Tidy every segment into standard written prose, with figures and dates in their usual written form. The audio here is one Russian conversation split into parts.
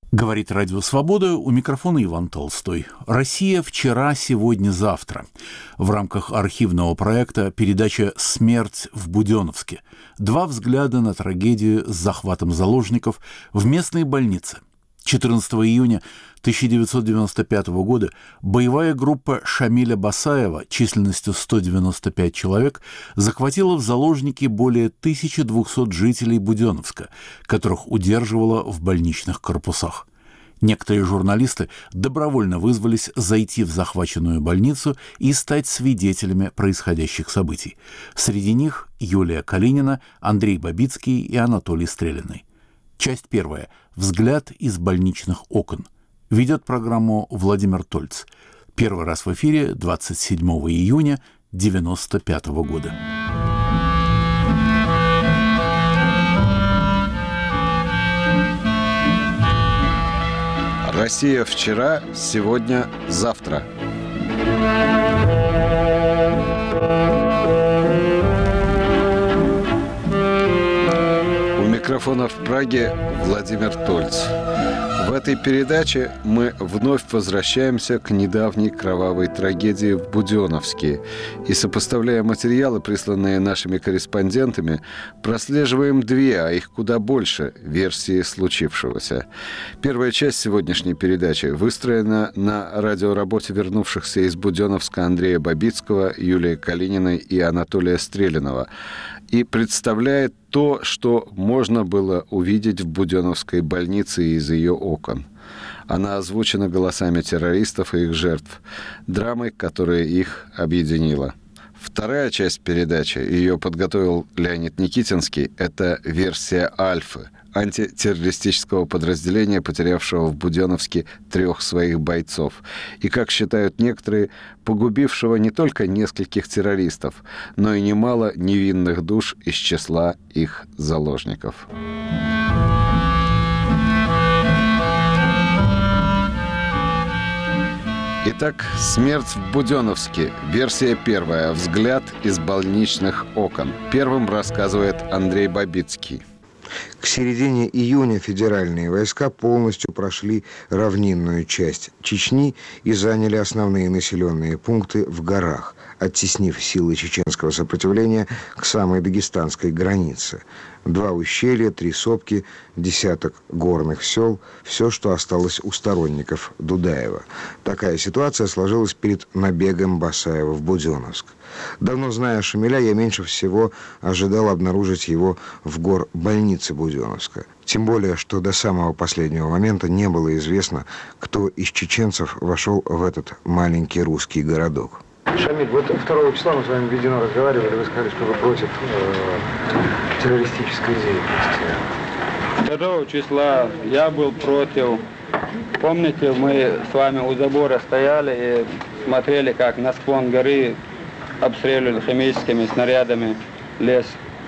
Говорит Радио Свобода, у микрофона Иван Толстой. Россия вчера, сегодня, завтра. В рамках архивного проекта передача «Смерть в Буденновске». Два взгляда на трагедию с захватом заложников в местной больнице. 14 июня 1995 года боевая группа Шамиля Басаева численностью 195 человек захватила в заложники более 1200 жителей Буденновска, которых удерживала в больничных корпусах. Некоторые журналисты добровольно вызвались зайти в захваченную больницу и стать свидетелями происходящих событий. Среди них Юлия Калинина, Андрей Бабицкий и Анатолий Стрелиный. Часть первая. Взгляд из больничных окон. Ведет программу Владимир Тольц. Первый раз в эфире 27 июня 1995 года. Россия вчера, сегодня, завтра. У микрофона в Праге Владимир Тольц. В этой передаче мы вновь возвращаемся к недавней кровавой трагедии в Буденновске и, сопоставляя материалы, присланные нашими корреспондентами, прослеживаем две, а их куда больше, версии случившегося. Первая часть сегодняшней передачи выстроена на радиоработе вернувшихся из Буденновска Андрея Бабицкого, Юлии Калининой и Анатолия Стрелиного и представляет то, что можно было увидеть в Буденновской больнице из ее окон. Она озвучена голосами террористов и их жертв, драмой, которая их объединила. Вторая часть передачи, ее подготовил Леонид Никитинский, это версия «Альфы», антитеррористического подразделения, потерявшего в Буденновске 3 своих бойцов. И, как считают некоторые, погубившего не только нескольких террористов, но и немало невинных душ из числа их заложников. Итак, «Смерть в Буденновске». Версия первая. Взгляд из больничных окон. Первым рассказывает Андрей Бабицкий. К середине июня федеральные войска полностью прошли равнинную часть Чечни и заняли основные населенные пункты в горах, оттеснив силы чеченского сопротивления к самой дагестанской границе. 2 ущелья, 3 сопки, десяток горных сел – все, что осталось у сторонников Дудаева. Такая ситуация сложилась перед набегом Басаева в Буденновск. Давно зная Шамиля, я меньше всего ожидал обнаружить его в горбольнице Буденновска. Тем более, что до самого последнего момента не было известно, кто из чеченцев вошел в этот маленький русский городок. Шамиль, вот 2 числа мы с вами введено разговаривали, вы сказали, что вы против террористической деятельности. 2 числа я был против. Помните, мы с вами у забора стояли и смотрели, как на склон горы обстреливали химическими снарядами лес.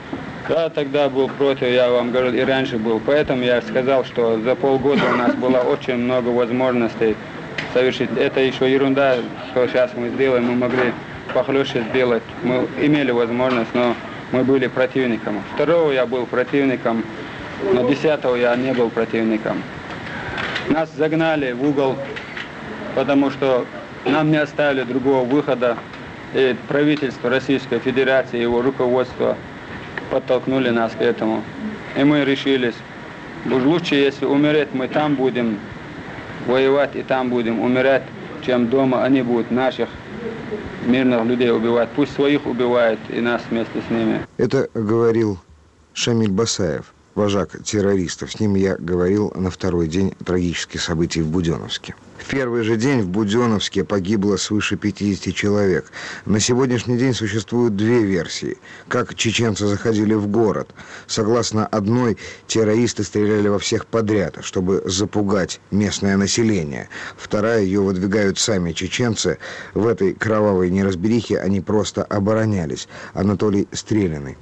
Я тогда был против, я вам говорил, и раньше был. Поэтому я сказал, что за полгода у нас было очень много возможностей совершить. Это еще ерунда, что сейчас мы сделаем, мы могли похлеще сделать. Мы имели возможность, но мы были противником. 2 я был противником, но 10 я не был противником. Нас загнали в угол, потому что нам не оставили другого выхода. И правительство Российской Федерации, его руководство подтолкнули нас к этому. И мы решились, уж лучше, если умереть, мы там будем воевать и там будем умирать, чем дома они будут наших мирных людей убивать. Пусть своих убивают и нас вместе с ними. Это говорил Шамиль Басаев, вожак террористов. С ним я говорил на 2-й день трагических событий в Буденновске. В первый же день в Буденновске погибло свыше 50 человек. На сегодняшний день существуют 2 версии. Как чеченцы заходили в город. Согласно одной, террористы стреляли во всех подряд, чтобы запугать местное население. Вторая, ее выдвигают сами чеченцы. В этой кровавой неразберихе они просто оборонялись. Анатолий Стрелиный.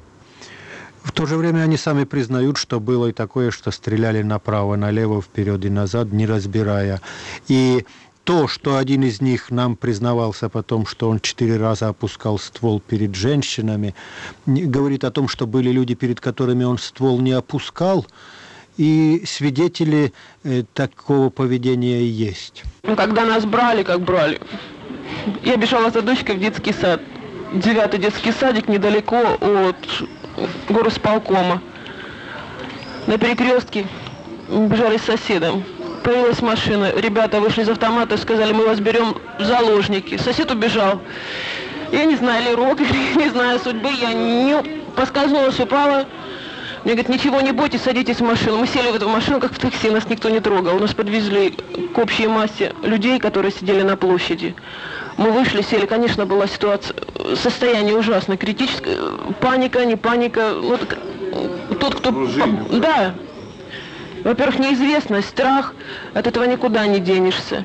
В то же время они сами признают, что было и такое, что стреляли направо, налево, вперед и назад, не разбирая. И то, что один из них нам признавался потом, что он 4 раза опускал ствол перед женщинами, говорит о том, что были люди, перед которыми он ствол не опускал, и свидетели такого поведения есть. Когда нас брали, как брали, я бежала за дочкой в детский сад. 9-й детский садик недалеко от горосполкома. На перекрестке бежали с соседом. Появилась машина. Ребята вышли из автомата и сказали, мы вас берем в заложники. Сосед убежал. Я не знаю, ли рок, не знаю судьбы. Я не поскользнулась, упала. Мне говорят, ничего не бойтесь, садитесь в машину. Мы сели в эту машину, как в такси, нас никто не трогал. Нас подвезли к общей массе людей, которые сидели на площади. Мы вышли, сели, конечно, была ситуация, состояние ужасно критическое. Паника, не паника. Вот, тот, кто... Да. Во-первых, неизвестность, страх, от этого никуда не денешься.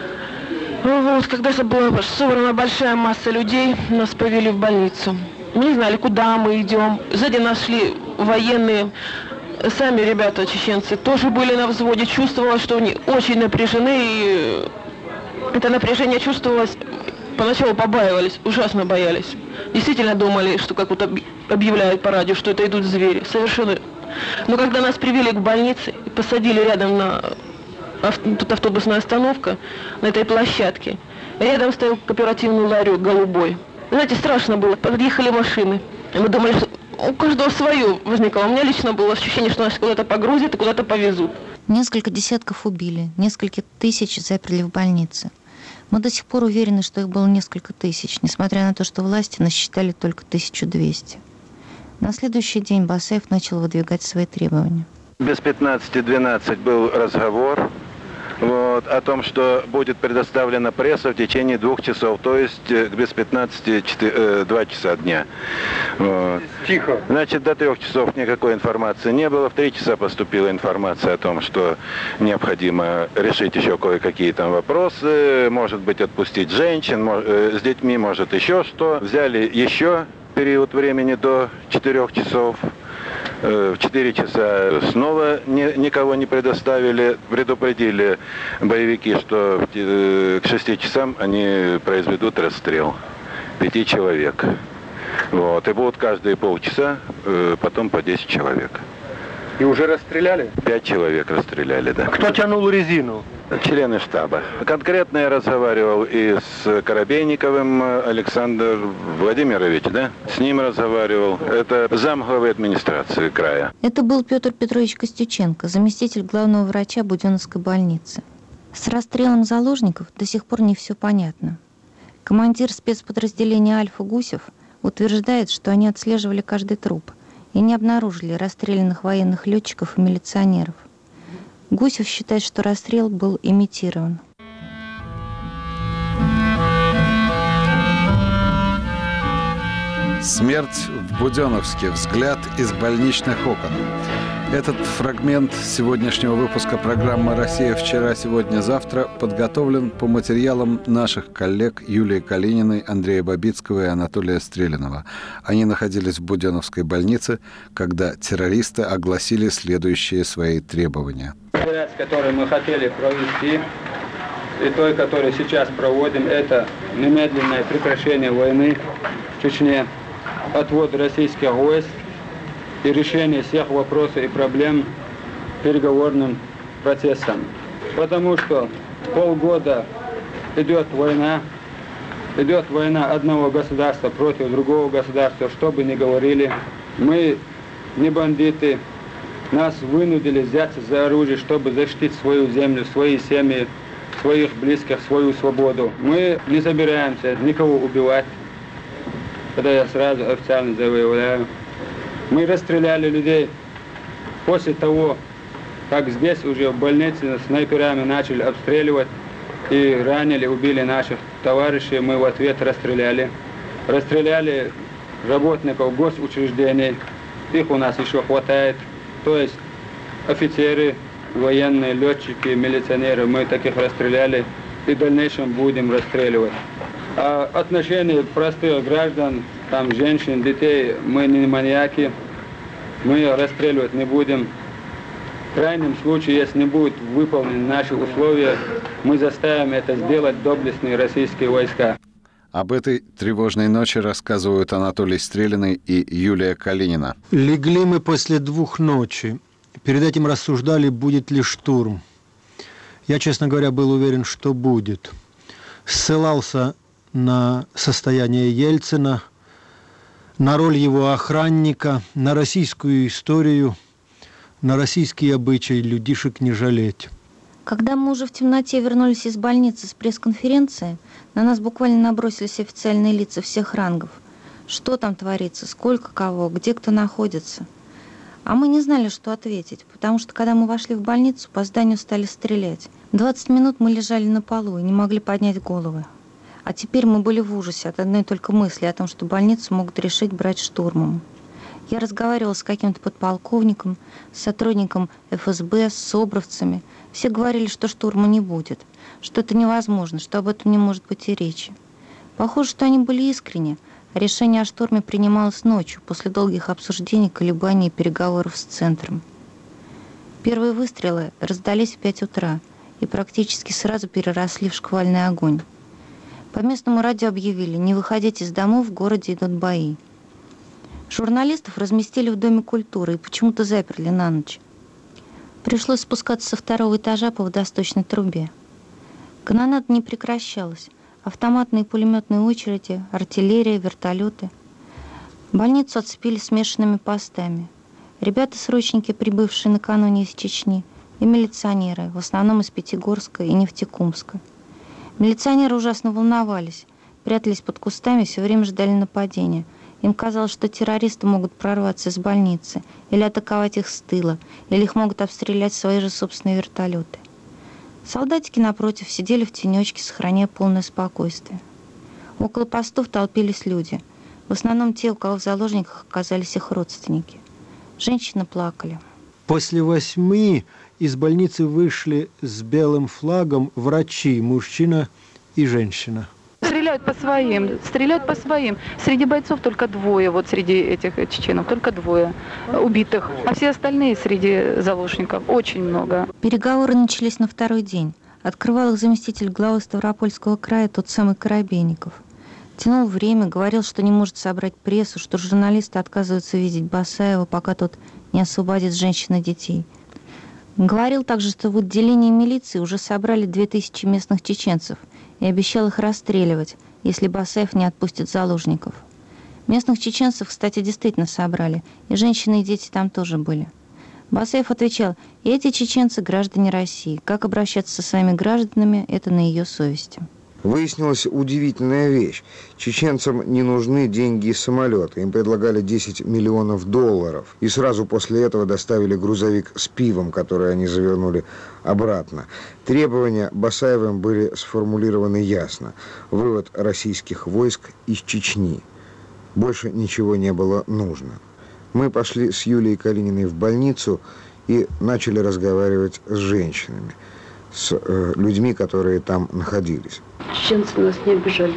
Вот, когда была собрана большая масса людей, нас повели в больницу. Мы не знали, куда мы идем. Сзади нас шли военные. Сами ребята, чеченцы, тоже были на взводе. Чувствовалось, что они очень напряжены. И это напряжение чувствовалось. Поначалу побаивались, ужасно боялись. Действительно думали, что как вот объявляют по радио, что это идут звери. Совершенно. Но когда нас привели к больнице и посадили рядом на... Тут автобусная остановка, на этой площадке. Рядом стоял кооперативный ларек голубой. Знаете, страшно было. Подъехали машины. И мы думали, что у каждого свое возникало. У меня лично было ощущение, что нас куда-то погрузят и куда-то повезут. Несколько десятков убили, несколько тысяч заперли в больнице. Мы до сих пор уверены, что их было несколько тысяч, несмотря на то, что власти насчитали только 1200. На следующий день Басаев начал выдвигать свои требования. Без 15-12 был разговор о том, что будет предоставлена пресса в течение 2 часов, то есть без 15 2 часа дня. Тихо. Значит, до 3 часов никакой информации не было. В 3 часа поступила информация о том, что необходимо решить еще кое-какие там вопросы, может быть, отпустить женщин, с детьми, может, еще что. Взяли еще период времени до 4 часов. В 4 часа снова никого не предоставили. Предупредили боевики, что к 6 часам они произведут расстрел 5 человек. Вот. И будут каждые полчаса, потом по 10 человек. И уже расстреляли? 5 человек расстреляли, да. Кто тянул резину? Члены штаба. Конкретно я разговаривал и с Коробейниковым Александром Владимировичем, да? С ним разговаривал. Это замглавы администрации края. Это был Петр Петрович Костюченко, заместитель главного врача Буденновской больницы. С расстрелом заложников до сих пор не все понятно. Командир спецподразделения «Альфа» Гусев утверждает, что они отслеживали каждый труп и не обнаружили расстрелянных военных летчиков и милиционеров. Гусев считает, что расстрел был имитирован. Смерть в Буденновске. Взгляд из больничных окон. Этот фрагмент сегодняшнего выпуска программы «Россия. Вчера, сегодня, завтра» подготовлен по материалам наших коллег Юлии Калининой, Андрея Бабицкого и Анатолия Стрелинова. Они находились в Буденновской больнице, когда террористы огласили следующие свои требования. Операция, которую мы хотели провести, и той, которую сейчас проводим, это немедленное прекращение войны в Чечне, отвод российских войск и решение всех вопросов и проблем переговорным процессом. Потому что полгода идет война одного государства против другого государства, что бы ни говорили. Мы не бандиты, нас вынудили взяться за оружие, чтобы защитить свою землю, свои семьи, своих близких, свою свободу. Мы не собираемся никого убивать. Это я сразу официально заявляю. Мы расстреляли людей после того, как здесь уже в больнице снайперами начали обстреливать и ранили, убили наших товарищей. Мы в ответ расстреляли. Расстреляли работников госучреждений. Их у нас еще хватает. То есть офицеры, военные, летчики, милиционеры, мы таких расстреляли и в дальнейшем будем расстреливать. А отношение простых граждан, там женщин, детей, мы не маньяки, мы расстреливать не будем. В крайнем случае, если не будут выполнены наши условия, мы заставим это сделать доблестные российские войска. Об этой тревожной ночи рассказывают Анатолий Стрелиный и Юлия Калинина. Легли мы после 2 ночи. перед этим рассуждали, будет ли штурм. Я, честно говоря, был уверен, что будет. Ссылался на состояние Ельцина, на роль его охранника, на российскую историю, на российские обычаи людишек не жалеть. Когда мы уже в темноте вернулись из больницы с пресс-конференции, на нас буквально набросились официальные лица всех рангов. Что там творится, сколько кого, где кто находится. А мы не знали, что ответить, потому что, когда мы вошли в больницу, по зданию стали стрелять. 20 минут мы лежали на полу и не могли поднять головы. А теперь мы были в ужасе от одной только мысли о том, что больницу могут решить брать штурмом. Я разговаривала с каким-то подполковником, с сотрудником ФСБ, с собровцами. Все говорили, что штурма не будет, что это невозможно, что об этом не может быть и речи. Похоже, что они были искренни. Решение о штурме принималось ночью, после долгих обсуждений, колебаний и переговоров с центром. Первые выстрелы раздались в 5 утра и практически сразу переросли в шквальный огонь. По местному радио объявили: не выходить из домов, в городе идут бои. Журналистов разместили в Доме культуры и почему-то заперли на ночь. Пришлось спускаться со 2-го этажа по водосточной трубе. Канонада не прекращалась. Автоматные и пулеметные очереди, артиллерия, вертолеты. Больницу оцепили смешанными постами. Ребята-срочники, прибывшие накануне из Чечни, и милиционеры, в основном из Пятигорска и Нефтекумска. Милиционеры ужасно волновались, прятались под кустами, все время ждали нападения. Им казалось, что террористы могут прорваться из больницы или атаковать их с тыла, или их могут обстрелять свои же собственные вертолеты. Солдатики, напротив, сидели в тенечке, сохраняя полное спокойствие. Около постов толпились люди. В основном те, у кого в заложниках оказались их родственники. Женщины плакали. После 8 из больницы вышли с белым флагом врачи, мужчина и женщина. Стреляют по своим. Среди бойцов только 2, вот среди этих чеченов, только 2 убитых. А все остальные среди заложников очень много. Переговоры начались на 2-й день. Открывал их заместитель главы Ставропольского края, тот самый Коробейников. Тянул время, говорил, что не может собрать прессу, что журналисты отказываются видеть Басаева, пока тот не освободит женщин и детей. Говорил также, что в отделении милиции уже собрали 2000 местных чеченцев и обещал их расстреливать, если Басаев не отпустит заложников. Местных чеченцев, кстати, действительно собрали, и женщины и дети там тоже были. Басаев отвечал: эти чеченцы – граждане России. Как обращаться со своими гражданами – это на ее совести. Выяснилась удивительная вещь. Чеченцам не нужны деньги и самолеты. Им предлагали $10 миллионов. И сразу после этого доставили грузовик с пивом, который они завернули обратно. Требования Басаевым были сформулированы ясно. Вывод российских войск из Чечни. Больше ничего не было нужно. Мы пошли с Юлией Калининой в больницу и начали разговаривать с женщинами, с людьми, которые там находились. Чеченцы нас не обижали,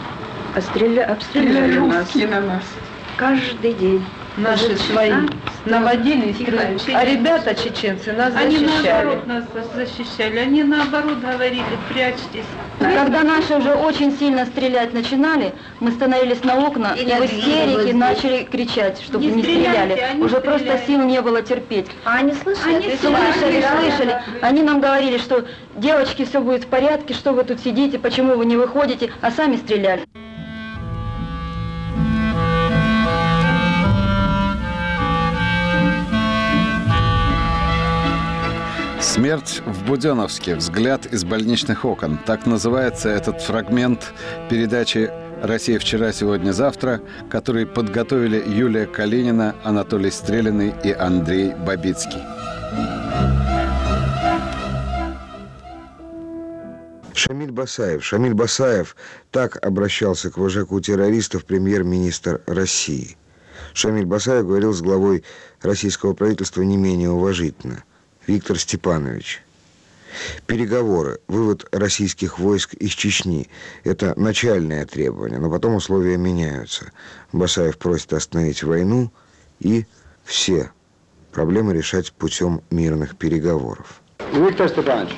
обстреляли нас. Каждый день. Наши свои наводили, а ребята чеченцы нас защищали. Они наоборот нас защищали, они наоборот говорили: прячьтесь. Когда наши уже очень сильно стрелять начинали, мы становились на окна и в истерике начали кричать, чтобы не стреляли. Уже просто сил не было терпеть. А они слышали? Слышали. Они нам говорили, что девочки, все будет в порядке, что вы тут сидите, почему вы не выходите, а сами стреляли. «Смерть в Буденновске. Взгляд из больничных окон». Так называется этот фрагмент передачи «Россия вчера, сегодня, завтра», который подготовили Юлия Калинина, Анатолий Стрелянный и Андрей Бабицкий. Шамиль Басаев. Так обращался к вожаку террористов премьер-министр России. Шамиль Басаев говорил с главой российского правительства не менее уважительно. Виктор Степанович. Переговоры, вывод российских войск из Чечни – это начальное требование, но потом условия меняются. Басаев просит остановить войну и все проблемы решать путем мирных переговоров. Виктор Степанович,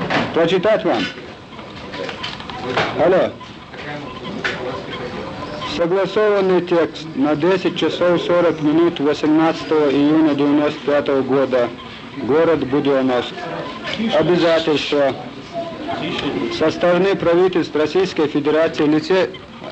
прочитать вам? Алло. Согласованный текст на 10 часов 40 минут 18 июня 1995 года. Город Буденновск. Обязательство со стороны правительства Российской Федерации в лице...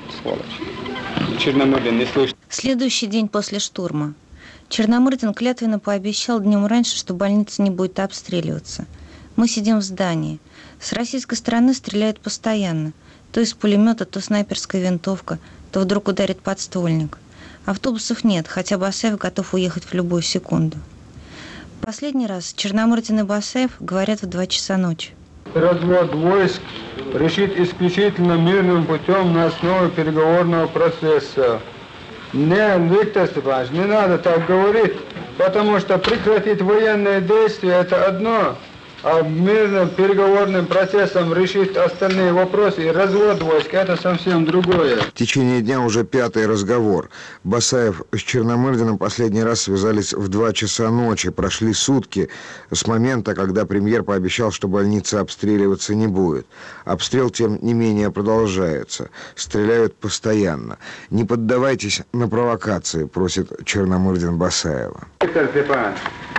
Черномырдин не слышит. Следующий день после штурма. Черномырдин клятвенно пообещал днем раньше, что больница не будет обстреливаться. Мы сидим в здании. С российской стороны стреляют постоянно. То из пулемета, то снайперская винтовка, то вдруг ударит подствольник. Автобусов нет, хотя Басаев готов уехать в любую секунду. Последний раз Черномырдин и Басаев говорят в 2 часа ночи. Развод войск решит исключительно мирным путем на основе переговорного процесса. Не, Виктор Степанович, не надо так говорить, потому что прекратить военные действия – это одно, а мирным переговорным процессом решить остальные вопросы, и развод войск – это совсем другое. В течение дня уже 5-й разговор. Басаев с Черномырдиным последний раз связались в 2 часа ночи. Прошли сутки с момента, когда премьер пообещал, что больница обстреливаться не будет. Обстрел, тем не менее, продолжается. Стреляют постоянно. Не поддавайтесь на провокации, просит Черномырдин Басаева. Виктор Степанович,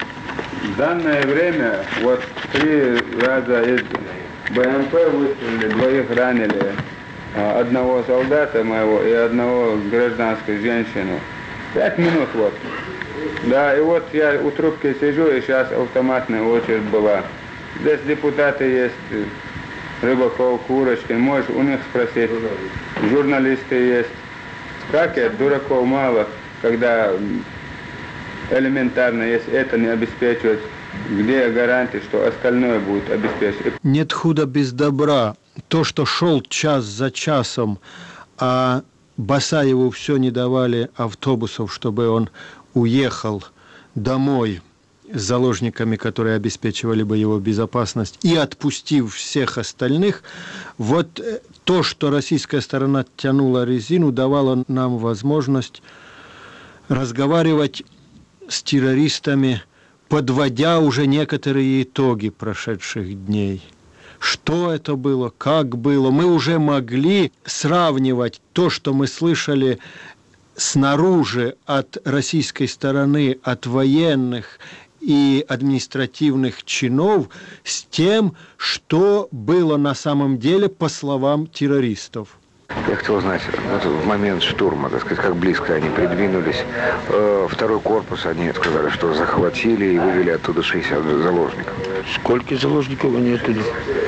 в данное время вот 3 раза из БМП выстрелили, 2 ранили. 1 солдата моего и 1 гражданскую женщину. 5 минут вот. Да, и вот я у трубки сижу, и сейчас автоматная очередь была. Здесь депутаты есть, Рыбаков, Курочкин, можешь у них спросить. Журналисты есть. Как это, дураков мало, когда элементарно, если это не обеспечивать, где гарантия, что остальное будет обеспечено? Нет худа без добра. То, что шел час за часом, а Басаеву все не давали автобусов, чтобы он уехал домой с заложниками, которые обеспечивали бы его безопасность, и отпустив всех остальных, вот то, что российская сторона тянула резину, давало нам возможность разговаривать с террористами, подводя уже некоторые итоги прошедших дней. Что это было, как было. Мы уже могли сравнивать то, что мы слышали снаружи от российской стороны, от военных и административных чинов, с тем, что было на самом деле по словам террористов. Я хотел знать, вот в момент штурма, так сказать, как близко они придвинулись. 2-й корпус, они сказали, что захватили и вывели оттуда 60 заложников. Сколько заложников они оттуда?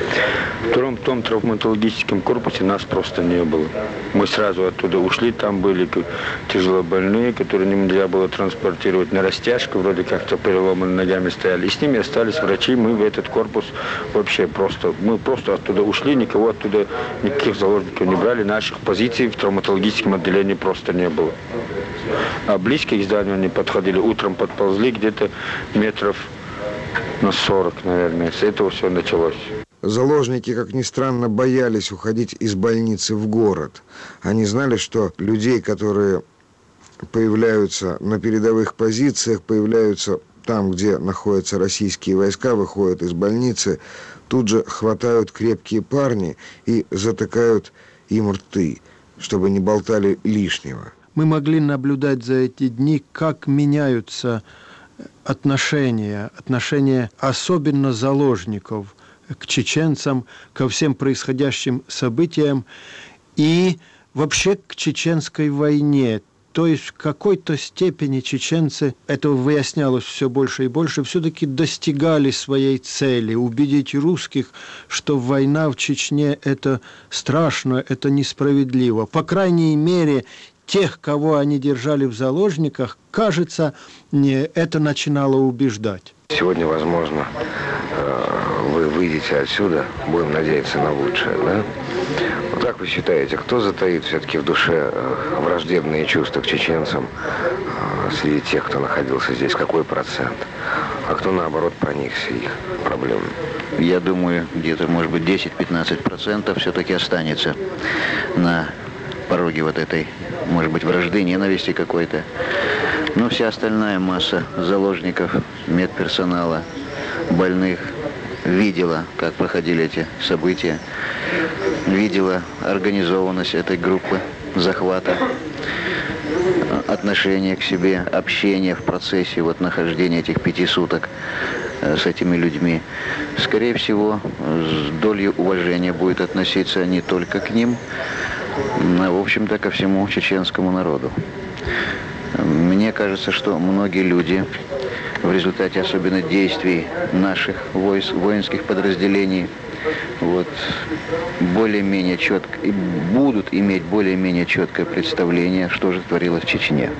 В том травматологическом корпусе нас просто не было. Мы сразу оттуда ушли, там были тяжелобольные, которые нельзя было транспортировать на растяжку, вроде как-то переломаны ногами стояли. И с ними остались врачи, мы в этот корпус вообще мы просто оттуда ушли, никого оттуда, никаких заложников не брали, наших позиций в травматологическом отделении просто не было. А близко к зданию они подходили, утром подползли где-то метров на 40, наверное. С этого все началось. Заложники, как ни странно, боялись уходить из больницы в город. Они знали, что людей, которые появляются на передовых позициях, появляются там, где находятся российские войска, выходят из больницы, тут же хватают крепкие парни и затыкают им рты, чтобы не болтали лишнего. Мы могли наблюдать за эти дни, как меняются отношения особенно заложников к чеченцам, ко всем происходящим событиям и вообще к чеченской войне. То есть в какой-то степени чеченцы, это выяснялось все больше и больше, все-таки достигали своей цели, убедить русских, что война в Чечне – это страшно, это несправедливо. По крайней мере, тех, кого они держали в заложниках, кажется, это начинало убеждать. Сегодня, возможно, вы выйдете отсюда, будем надеяться на лучшее, да? Вот как вы считаете, кто затаит все-таки в душе враждебные чувства к чеченцам среди тех, кто находился здесь? Какой процент? А кто, наоборот, проникся их проблемами? Я думаю, где-то, может быть, 10-15% все-таки останется на пороге вот этой, может быть, вражды, ненависти какой-то. Но вся остальная масса заложников, медперсонала, больных видела, как проходили эти события, видела организованность этой группы, захвата, отношение к себе, общение в процессе вот нахождения этих 5 суток с этими людьми, скорее всего, с долей уважения будет относиться не только к ним, а, в общем-то, ко всему чеченскому народу. Мне кажется, что многие люди в результате особенно действий наших воинских подразделений вот, более-менее четко и будут иметь более-менее четкое представление, что же творилось в Чечне.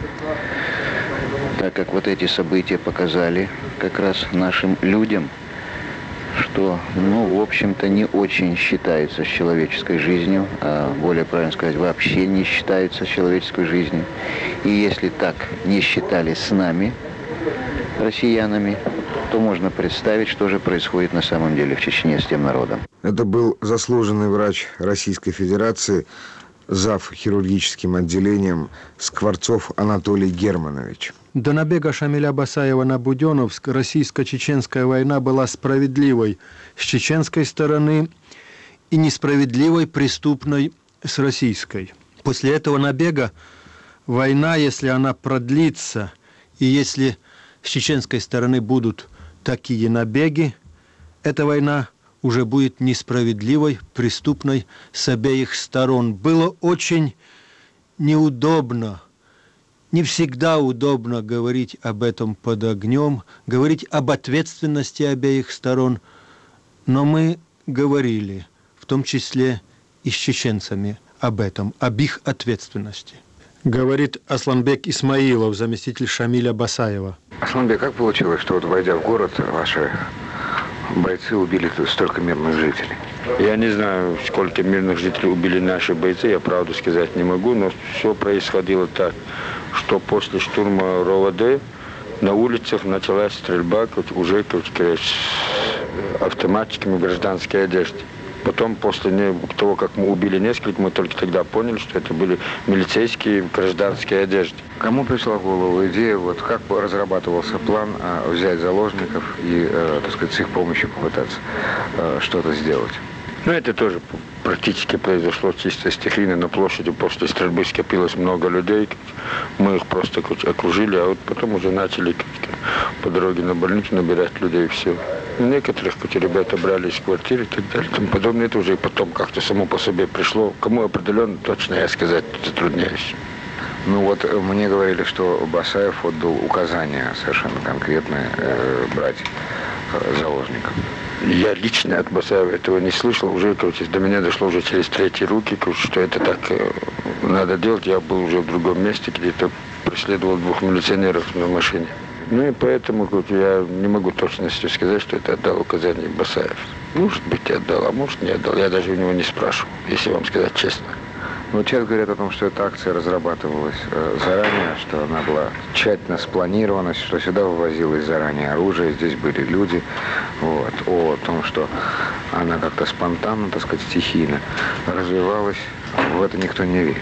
Так как вот эти события показали как раз нашим людям, что, ну, в общем-то, не очень считается с человеческой жизнью, а более правильно сказать, вообще не считается с человеческой жизнью. И если так не считали с нами, россиянами, то можно представить, что же происходит на самом деле в Чечне с тем народом. Это был заслуженный врач Российской Федерации, зав. Хирургическим отделением Скворцов Анатолий Германович. До набега Шамиля Басаева на Буденновск российско-чеченская война была справедливой с чеченской стороны и несправедливой, преступной с российской. После этого набега война, если она продлится, и если с чеченской стороны будут такие набеги, эта война уже будет несправедливой, преступной с обеих сторон. Было очень неудобно, не всегда удобно говорить об этом под огнем, говорить об ответственности обеих сторон, но мы говорили, в том числе и с чеченцами, об этом, об их ответственности. Говорит Асланбек Исмаилов, заместитель Шамиля Басаева. Асланбек, как получилось, что вот войдя в город, ваши бойцы убили столько мирных жителей? Я не знаю, сколько мирных жителей убили наши бойцы, я правду сказать не могу, но все происходило так, что после штурма РОВД на улицах началась стрельба уже с автоматчиками в гражданской одежде. Потом, после того, как мы убили нескольких, мы только тогда поняли, что это были милицейские в гражданской одежде. Кому пришла в голову идея, вот как разрабатывался план взять заложников и, так сказать, с их помощью попытаться что-то сделать? Ну, это тоже практически произошло чисто стихийно. На площади после стрельбы скопилось много людей. Мы их просто окружили, а вот потом уже начали по дороге на больницу набирать людей, и все. Некоторых ребята брали из квартиры и так далее. Тому подобное. Это уже потом как-то само по себе пришло. Кому определенно, точно я сказать затрудняюсь. Ну вот мне говорили, что Басаев отдал указания совершенно конкретные брать заложников. Я лично от Басаева этого не слышал. Уже, до меня дошло уже через третьи руки, что это так надо делать. Я был уже в другом месте, где-то преследовал 2 милиционеров на машине. Ну и поэтому я не могу точностью сказать, что это отдал указание Басаев. Может быть, отдал, а может, не отдал. Я даже у него не спрашивал, если вам сказать честно. Вот сейчас говорят о том, что эта акция разрабатывалась заранее, что она была тщательно спланирована, что сюда вывозилось заранее оружие, здесь были люди. Вот. О том, что она как-то спонтанно, так сказать, стихийно развивалась, в это никто не верит.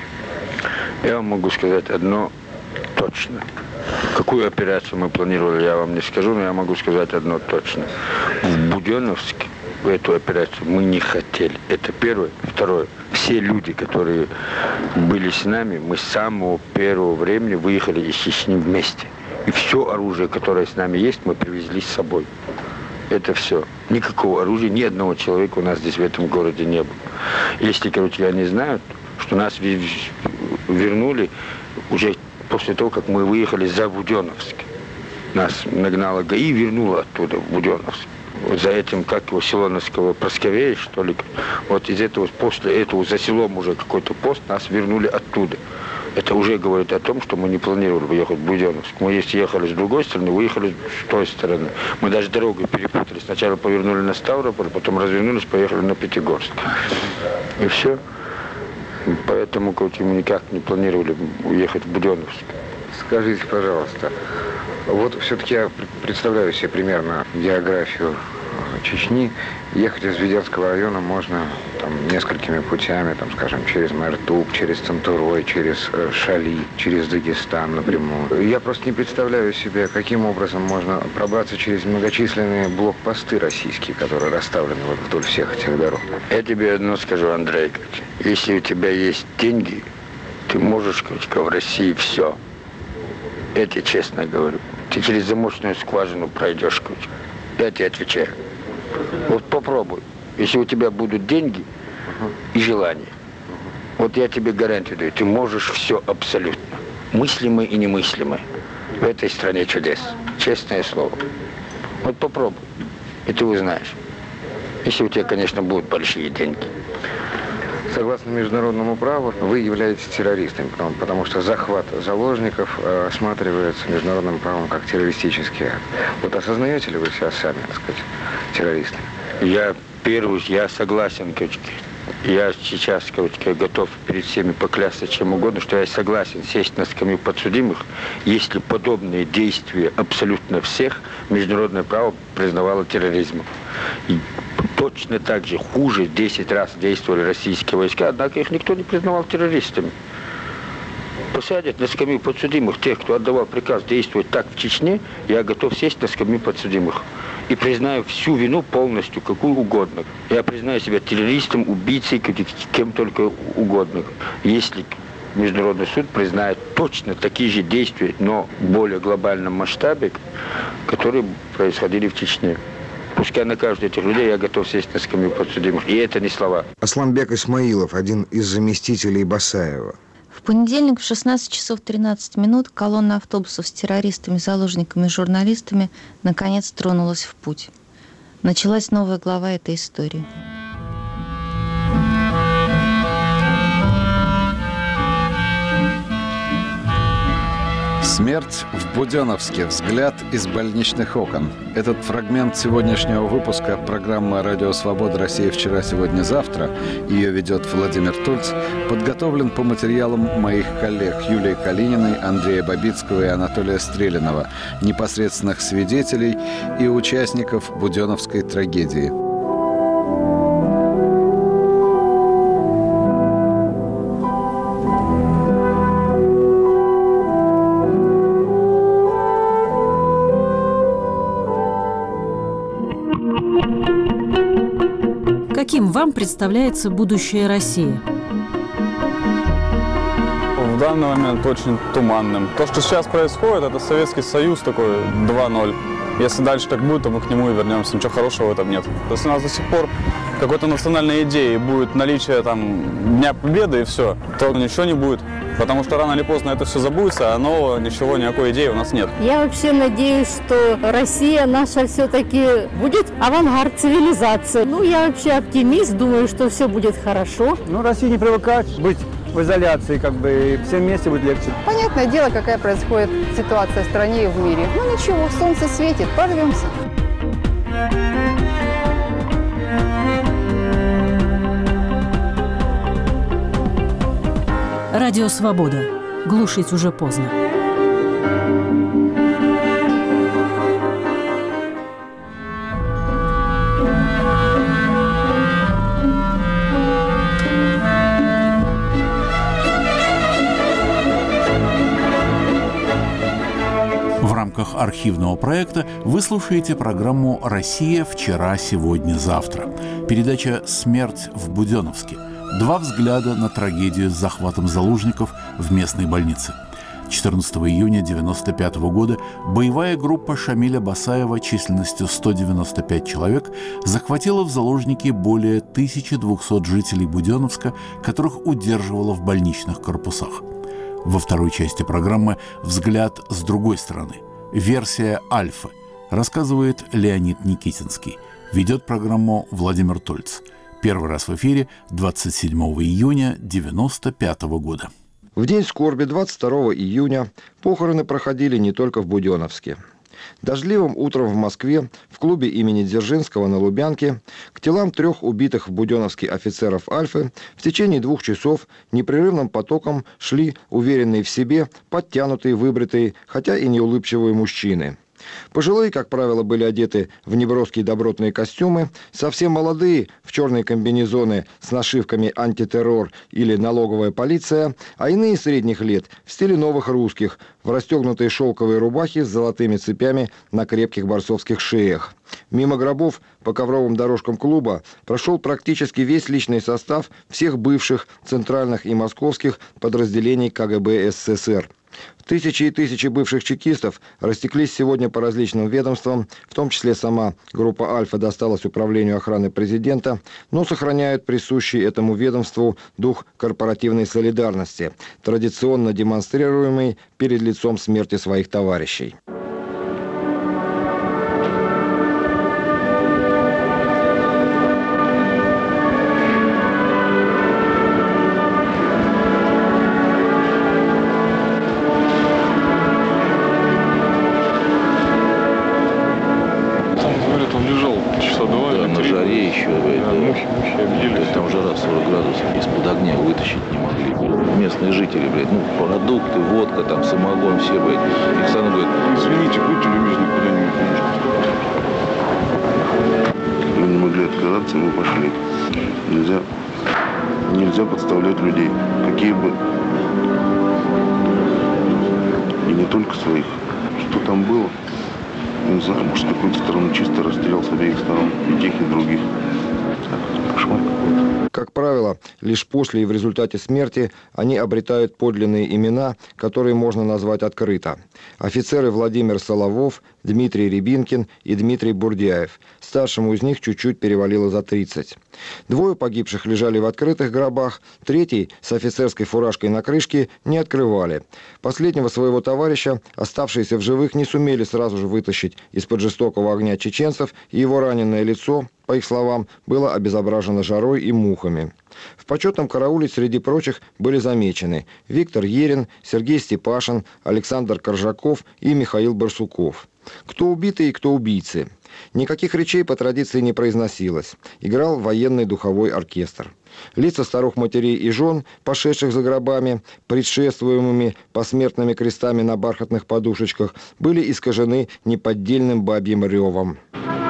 Я вам могу сказать одно точно. Какую операцию мы планировали, я вам не скажу, но я могу сказать одно точно. В Буденновске в эту операцию мы не хотели. Это первое. Второе. Все люди, которые были с нами, мы с самого первого времени выехали из Чечни вместе. И все оружие, которое с нами есть, мы привезли с собой. Это все. Никакого оружия, ни одного человека у нас здесь в этом городе не было. Если, они знают, что нас вернули уже после того, как мы выехали за Буденновск. Нас нагнала ГАИ и вернула оттуда, в Буденновск. Вот за этим, село Просковея, что ли. Вот из этого, после этого за селом уже какой-то пост, нас вернули оттуда. Это уже говорит о том, что мы не планировали выехать в Буденновск. Мы ехали с другой стороны, выехали с той стороны. Мы даже дорогу перепутали. Сначала повернули на Ставрополь, потом развернулись, поехали на Пятигорск. И все. Поэтому мы никак не планировали уехать в Буденновск. Скажите, пожалуйста, вот все-таки я представляю себе примерно географию Чечни. Ехать из Веденского района можно несколькими путями, скажем, через Мертук, через Цантурой, через Шали, через Дагестан напрямую. Я просто не представляю себе, каким образом можно пробраться через многочисленные блокпосты российские, которые расставлены вдоль всех этих дорог. Я тебе одно скажу, Андрей. Если у тебя есть деньги, Ты можешь, Крючка, в России все. Я тебе честно говорю. Ты через замочную скважину пройдешь, Крючка. Я тебе отвечаю. Вот попробуй. Если у тебя будут деньги и желание, вот я тебе гарантию даю, ты можешь все абсолютно. Мыслимое и немыслимое. В этой стране чудес. Честное слово. Вот попробуй. И ты узнаешь. Если у тебя, конечно, будут большие деньги. Согласно международному праву, вы являетесь террористом, потому что захват заложников рассматривается международным правом как террористический акт. Вот осознаете ли вы себя сами, так сказать, террористом? Я согласен, Крючка. Я сейчас, Крючка, готов перед всеми поклясться чем угодно, что я согласен сесть на скамью подсудимых, если подобные действия абсолютно всех международное право признавало терроризмом. И точно так же хуже 10 раз действовали российские войска, однако их никто не признавал террористами. Посадят на скамью подсудимых тех, кто отдавал приказ действовать так в Чечне, я готов сесть на скамью подсудимых. И признаю всю вину полностью, какую угодно. Я признаю себя террористом, убийцей, кем только угодно. Если Международный суд признает точно такие же действия, но в более глобальном масштабе, которые происходили в Чечне. Пускай накажут этих людей, я готов сесть на скамью подсудимых. И это не слова. Асламбек Исмаилов, один из заместителей Басаева. В понедельник в 16 часов 13 минут колонна автобусов с террористами, заложниками и журналистами наконец тронулась в путь. Началась новая глава этой истории. Смерть в Буденновске. Взгляд из больничных окон. Этот фрагмент сегодняшнего выпуска программы «Радио Свобода. Россия. Вчера, сегодня, завтра». Ее ведет Владимир Тульц. Подготовлен по материалам моих коллег Юлии Калининой, Андрея Бабицкого и Анатолия Стрелянова, непосредственных свидетелей и участников Буденновской трагедии. Каким вам представляется будущее России? В данный момент очень туманным. То, что сейчас происходит, это Советский Союз такой 2.0. Если дальше так будет, то мы к нему и вернемся. Ничего хорошего в этом нет. Если у нас до сих пор какой-то национальной идеи будет наличие там Дня Победы и все, то ничего не будет. Потому что рано или поздно это все забудется, а нового ничего, никакой идеи у нас нет. Я вообще надеюсь, что Россия наша все-таки будет авангард цивилизации. Ну, я вообще оптимист, думаю, что все будет хорошо. Ну, России не привыкать быть в изоляции, как бы, и всем вместе будет легче. Понятное дело, какая происходит ситуация в стране и в мире. Ну, ничего, солнце светит, прорвемся. Радио «Свобода». Глушить уже поздно. В рамках архивного проекта вы слушаете программу «Россия. Вчера, сегодня, завтра». Передача «Смерть в Буденновске». Два взгляда на трагедию с захватом заложников в местной больнице. 14 июня 1995 года боевая группа Шамиля Басаева численностью 195 человек захватила в заложники более 1200 жителей Буденновска, которых удерживала в больничных корпусах. Во второй части программы «Взгляд с другой стороны». Версия Альфы. Рассказывает Леонид Никитинский. Ведет программу Владимир Тольц. Первый раз в эфире 27 июня 1995 года. В день скорби 22 июня похороны проходили не только в Буденновске. Дождливым утром в Москве, в клубе имени Дзержинского на Лубянке, к телам 3 убитых в Буденновске офицеров Альфы в течение 2 часов непрерывным потоком шли уверенные в себе, подтянутые, выбритые, хотя и неулыбчивые мужчины. Пожилые, как правило, были одеты в неброские добротные костюмы, совсем молодые в черные комбинезоны с нашивками «Антитеррор» или «Налоговая полиция», а иные средних лет в стиле новых русских, в расстегнутые шелковые рубахи с золотыми цепями на крепких борцовских шеях. Мимо гробов по ковровым дорожкам клуба прошел практически весь личный состав всех бывших центральных и московских подразделений КГБ СССР. Тысячи и тысячи бывших чекистов растеклись сегодня по различным ведомствам, в том числе сама группа «Альфа» досталась управлению охраны президента, но сохраняют присущий этому ведомству дух корпоративной солидарности, традиционно демонстрируемый перед лицом смерти своих товарищей. Местные жители, блядь, продукты, водка, там, самогон, все, блядь. И Оксана говорит, извините, будьте любезны, куда-нибудь нужно. Мы не могли отказаться, мы пошли. Нельзя подставлять людей, какие бы, и не только своих. Что там было, не знаю, может, с какой-то стороны чисто расстрелял с обеих сторон, и тех, и других. Кошмар какой-то. Как правило, лишь после и в результате смерти они обретают подлинные имена, которые можно назвать открыто. Офицеры Владимир Соловов, Дмитрий Рябинкин и Дмитрий Бурдяев. Старшему из них чуть-чуть перевалило за 30. Двое погибших лежали в открытых гробах, третий с офицерской фуражкой на крышке не открывали. Последнего своего товарища оставшиеся в живых не сумели сразу же вытащить из-под жестокого огня чеченцев, и его раненое лицо, по их словам, было обезображено жарой и мухами. В почетном карауле среди прочих были замечены Виктор Ерин, Сергей Степашин, Александр Коржаков и Михаил Барсуков. Кто убитые и кто убийцы? Никаких речей по традиции не произносилось. Играл военный духовой оркестр. Лица старух-матерей и жен, пошедших за гробами, предшествуемыми посмертными крестами на бархатных подушечках, были искажены неподдельным бабьим ревом.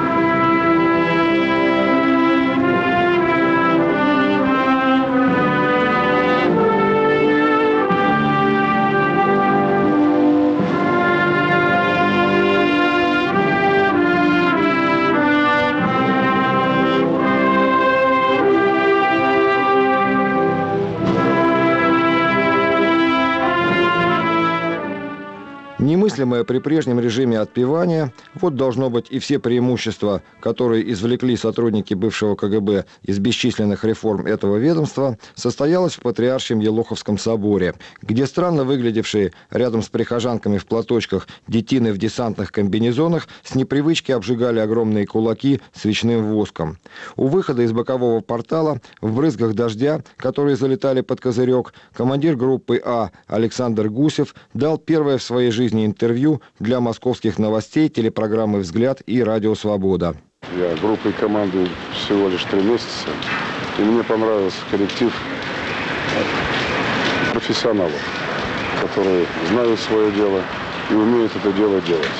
Немыслимое при прежнем режиме отпевания, вот должно быть и все преимущества, которые извлекли сотрудники бывшего КГБ из бесчисленных реформ этого ведомства, состоялось в Патриаршем Елоховском соборе, где странно выглядевшие рядом с прихожанками в платочках детины в десантных комбинезонах с непривычки обжигали огромные кулаки свечным воском. У выхода из бокового портала, в брызгах дождя, которые залетали под козырек, командир группы А Александр Гусев дал первое в своей жизни интервью для московских новостей, телепрограммы «Взгляд» и «Радио Свобода». Я группой командую всего лишь 3 месяца, и мне понравился коллектив профессионалов, которые знают свое дело и умеют это дело делать.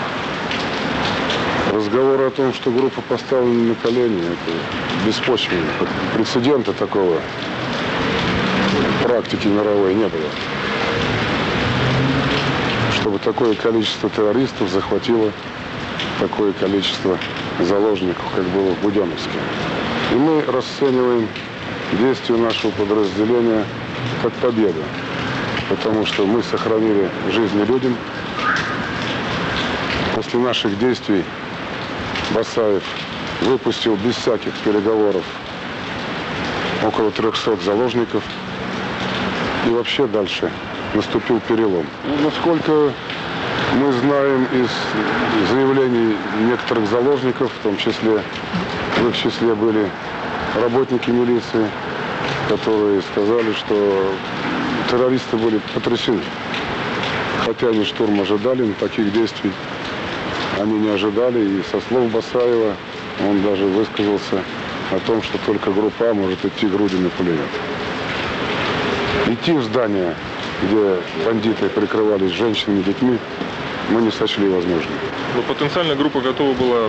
Разговоры о том, что группа поставлена на колени, это беспочвенно. Прецедента такого практики мировой не было. Чтобы такое количество террористов захватило такое количество заложников, как было в Буденновске. И мы расцениваем действия нашего подразделения как победу, потому что мы сохранили жизни людям. После наших действий Басаев выпустил без всяких переговоров около 300 заложников, и вообще дальше наступил перелом. Насколько мы знаем из заявлений некоторых заложников, в том числе, в их числе были работники милиции, которые сказали, что террористы были потрясены. Хотя они штурм ожидали, но таких действий они не ожидали. И со слов Басаева он даже высказался о том, что только группа может идти грудью на пулемет. Идти в здание, где бандиты прикрывались женщинами и детьми, мы не сочли возможным. Но потенциально группа готова была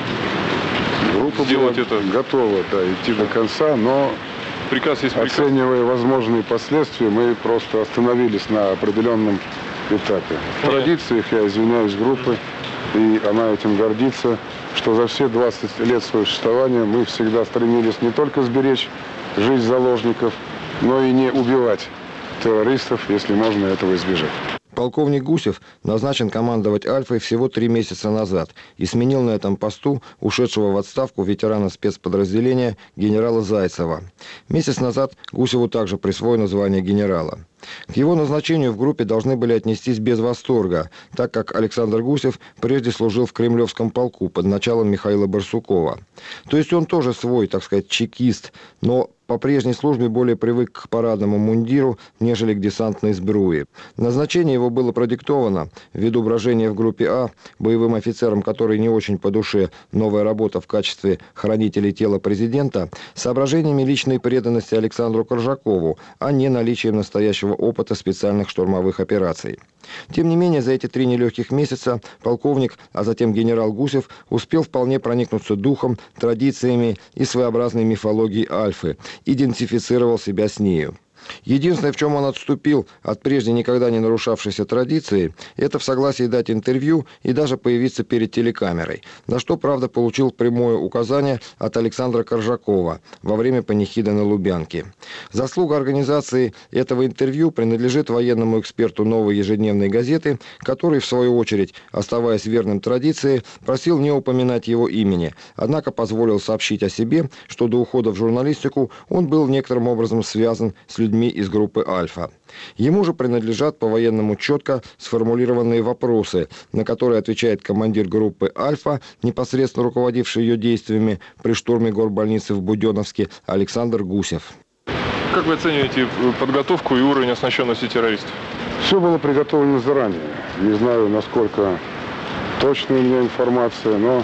сделать это? Готова, да, идти до конца, но приказ есть приказ. Оценивая возможные последствия, мы просто остановились на определенном этапе. В традициях, я извиняюсь, группы, и она этим гордится, что за все 20 лет своего существования мы всегда стремились не только сберечь жизнь заложников, но и не убивать террористов, если можно этого избежать. Полковник Гусев назначен командовать «Альфой» всего 3 месяца назад и сменил на этом посту ушедшего в отставку ветерана спецподразделения генерала Зайцева. Месяц назад Гусеву также присвоено звание генерала. К его назначению в группе должны были отнестись без восторга, так как Александр Гусев прежде служил в Кремлевском полку под началом Михаила Барсукова. То есть он тоже свой, так сказать, чекист, но по прежней службе более привык к парадному мундиру, нежели к десантной сбруе. Назначение его было продиктовано ввиду брожения в группе А боевым офицерам, которые не очень по душе новая работа в качестве хранителей тела президента, соображениями личной преданности Александру Коржакову, а не наличием настоящего опыта специальных штурмовых операций. Тем не менее, за эти 3 нелегких месяца полковник, а затем генерал Гусев успел вполне проникнуться духом, традициями и своеобразной мифологией Альфы, идентифицировал себя с нею. Единственное, в чем он отступил от прежде никогда не нарушавшейся традиции, это в согласии дать интервью и даже появиться перед телекамерой, на что, правда, получил прямое указание от Александра Коржакова во время панихиды на Лубянке. Заслуга организации этого интервью принадлежит военному эксперту «Новой ежедневной газеты», который, в свою очередь, оставаясь верным традиции, просил не упоминать его имени, однако позволил сообщить о себе, что до ухода в журналистику он был некоторым образом связан с людьми из группы «Альфа». Ему же принадлежат по-военному четко сформулированные вопросы, на которые отвечает командир группы «Альфа», непосредственно руководивший ее действиями при штурме горбольницы в Буденновске, Александр Гусев. Как вы оцениваете подготовку и уровень оснащенности террористов? Все было приготовлено заранее. Не знаю, насколько точная у меня информация, но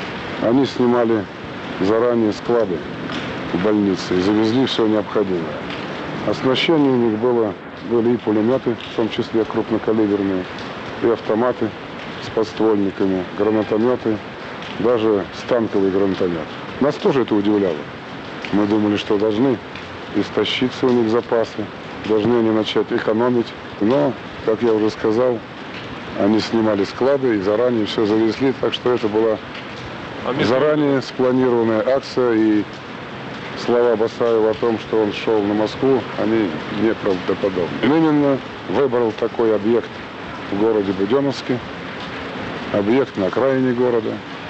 они снимали заранее склады в больнице и завезли все необходимое. Оснащение у них были и пулеметы, в том числе крупнокалиберные, и автоматы с подствольниками, гранатометы, даже станковый гранатомет. Нас тоже это удивляло. Мы думали, что должны истощиться у них запасы, должны они начать экономить. Но, как я уже сказал, они снимали склады и заранее все завезли, так что это была заранее спланированная акция, и слова Басаева о том, что он шел на Москву, они неправдоподобны. Он именно выбрал такой объект в городе Буденновске, объект на окраине города,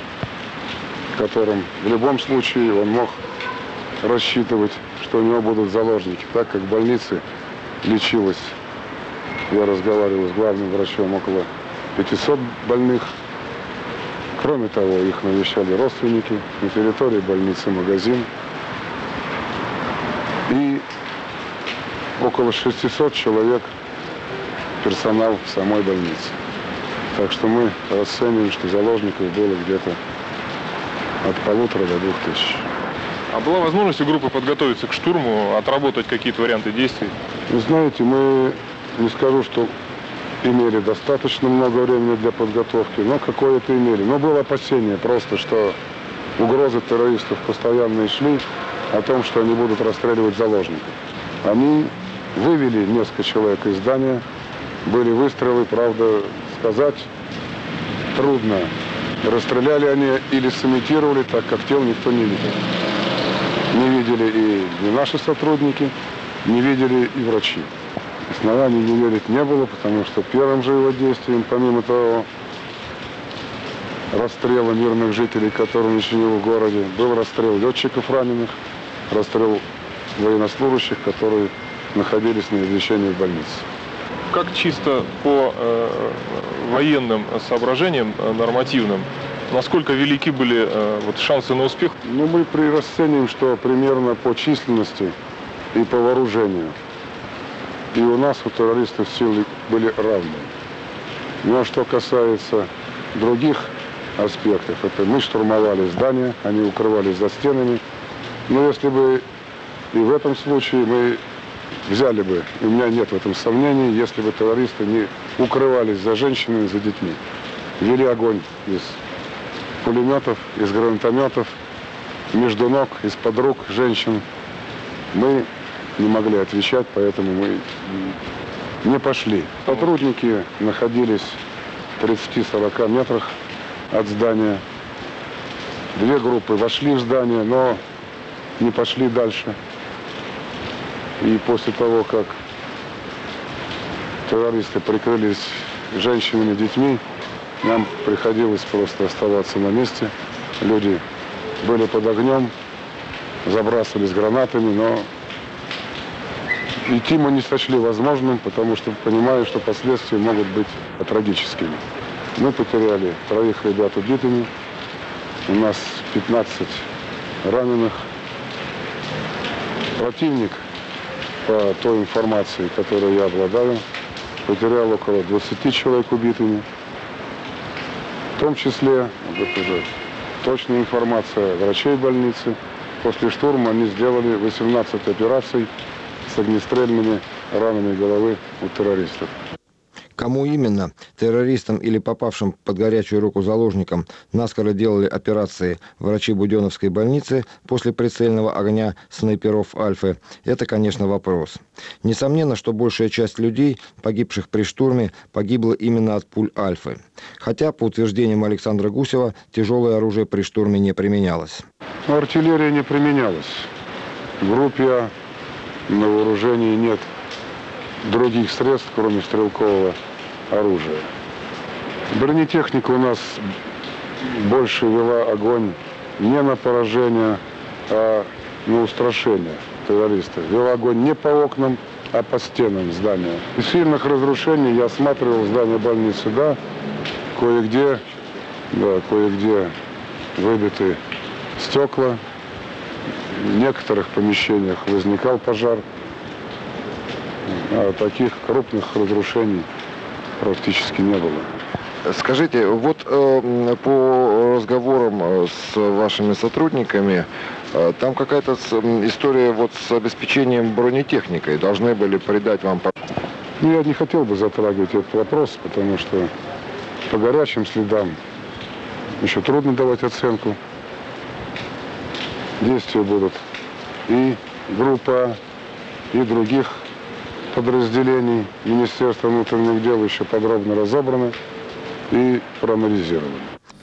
в котором в любом случае он мог рассчитывать, что у него будут заложники, так как в больнице лечилось, я разговаривал с главным врачом, около 500 больных. Кроме того, их навещали родственники, на территории больницы магазин. И около 600 человек персонал в самой больнице. Так что мы расцениваем, что заложников было где-то от 1500 до 2000. А была возможность у группы подготовиться к штурму, отработать какие-то варианты действий? Вы знаете, мы не скажу, что имели достаточно много времени для подготовки, но какое-то имели. Но было опасение просто, что угрозы террористов постоянно шли о том, что они будут расстреливать заложников. Они вывели несколько человек из здания, были выстрелы, правда, сказать трудно. Расстреляли они или сымитировали, так как тел никто не видел. Не видели и не наши сотрудники, не видели и врачи. Оснований не верить не было, потому что первым же его действием, помимо того расстрела мирных жителей, которые начали в городе, был расстрел летчиков раненых, расстрел военнослужащих, которые находились на лечении в больнице. Как чисто по военным соображениям, нормативным, насколько велики были шансы на успех? Ну, мы расцениваем, что примерно по численности и по вооружению. И у нас, у террористов, силы были равны. Ну, а что касается других аспектов, это мы штурмовали здания, они укрывались за стенами. Но если бы и в этом случае мы взяли бы, у меня нет в этом сомнений, если бы террористы не укрывались за женщинами, за детьми. вели огонь из пулеметов, из гранатометов, между ног, из-под рук женщин. Мы не могли отвечать, поэтому мы не пошли. Сотрудники находились в 30-40 метрах от здания. Две группы вошли в здание, но не пошли дальше. И после того, как террористы прикрылись женщинами, детьми, нам приходилось просто оставаться на месте. Люди были под огнем, забрасывались гранатами, но идти мы не сочли возможным, потому что понимаю, что последствия могут быть трагическими. Мы потеряли 3 ребят убитыми, у нас 15 раненых. Противник, по той информации, которой я обладаю, потерял около 20 человек убитыми. В том числе, это уже точная информация врачей больницы, после штурма они сделали 18 операций с огнестрельными ранами головы у террористов. Кому именно, террористам или попавшим под горячую руку заложникам, наскоро делали операции врачи Буденновской больницы после прицельного огня снайперов «Альфы», это, конечно, вопрос. Несомненно, что большая часть людей, погибших при штурме, погибла именно от пуль «Альфы». Хотя, по утверждениям Александра Гусева, тяжелое оружие при штурме не применялось. Артиллерия не применялась. В группе на вооружении нет других средств, кроме стрелкового оружия. Бронетехника у нас больше вела огонь не на поражение, а на устрашение террористов. Вела огонь не по окнам, а по стенам здания. Из сильных разрушений я осматривал здание больницы, да, кое-где выбиты стекла, в некоторых помещениях возникал пожар. А таких крупных разрушений практически не было. Скажите, вот по разговорам с вашими сотрудниками, там какая-то история вот с обеспечением бронетехникой. Должны были придать вам... Я не хотел бы затрагивать этот вопрос, потому что по горячим следам еще трудно давать оценку. Действия будут и группа, и других подразделений Министерства внутренних дел еще подробно разобраны и проанализированы.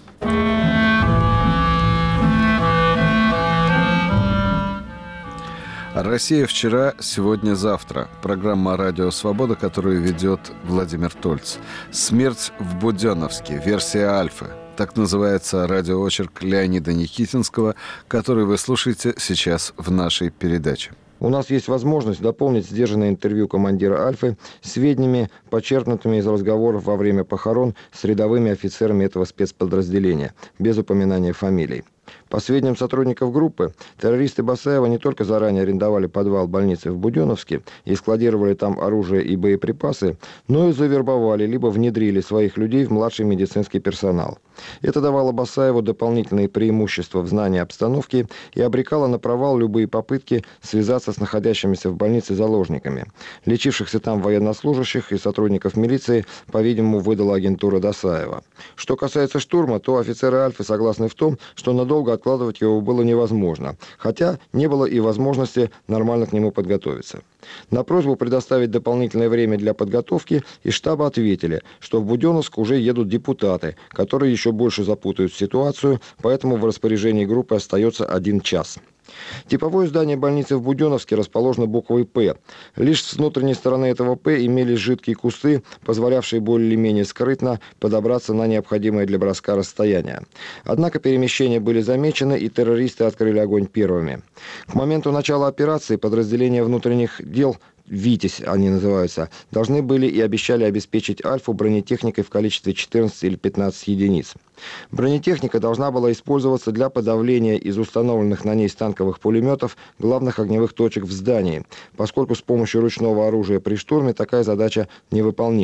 Россия вчера, сегодня, завтра. Программа «Радио Свобода», которую ведет Владимир Тольц. «Смерть в Буденновске. Версия Альфы». Так называется радиоочерк Леонида Никитинского, который вы слушаете сейчас в нашей передаче. У нас есть возможность дополнить сдержанное интервью командира «Альфы» сведениями, почерпнутыми из разговоров во время похорон с рядовыми офицерами этого спецподразделения, без упоминания фамилий. По сведениям сотрудников группы, террористы Басаева не только заранее арендовали подвал больницы в Буденновске и складировали там оружие и боеприпасы, но и завербовали либо внедрили своих людей в младший медицинский персонал. Это давало Басаеву дополнительные преимущества в знании обстановки и обрекало на провал любые попытки связаться с находящимися в больнице заложниками. Лечившихся там военнослужащих и сотрудников милиции, по-видимому, выдала агентура Досаева. Что касается штурма, то офицеры «Альфы» согласны в том, что надолго откладывать его было невозможно, хотя не было и возможности нормально к нему подготовиться. На просьбу предоставить дополнительное время для подготовки из штаба ответили, что в Буденновск уже едут депутаты, которые еще больше запутают ситуацию, поэтому в распоряжении группы остается 1 час. Типовое здание больницы в Буденновске расположено буквой «П». Лишь с внутренней стороны этого «П» имелись жидкие кусты, позволявшие более-менее скрытно подобраться на необходимое для броска расстояние. Однако перемещения были замечены, и террористы открыли огонь первыми. К моменту начала операции подразделения внутренних дел «Витязь» они называются, должны были и обещали обеспечить «Альфу» бронетехникой в количестве 14 или 15 единиц. Бронетехника должна была использоваться для подавления из установленных на ней станковых пулеметов главных огневых точек в здании, поскольку с помощью ручного оружия при штурме такая задача невыполнима.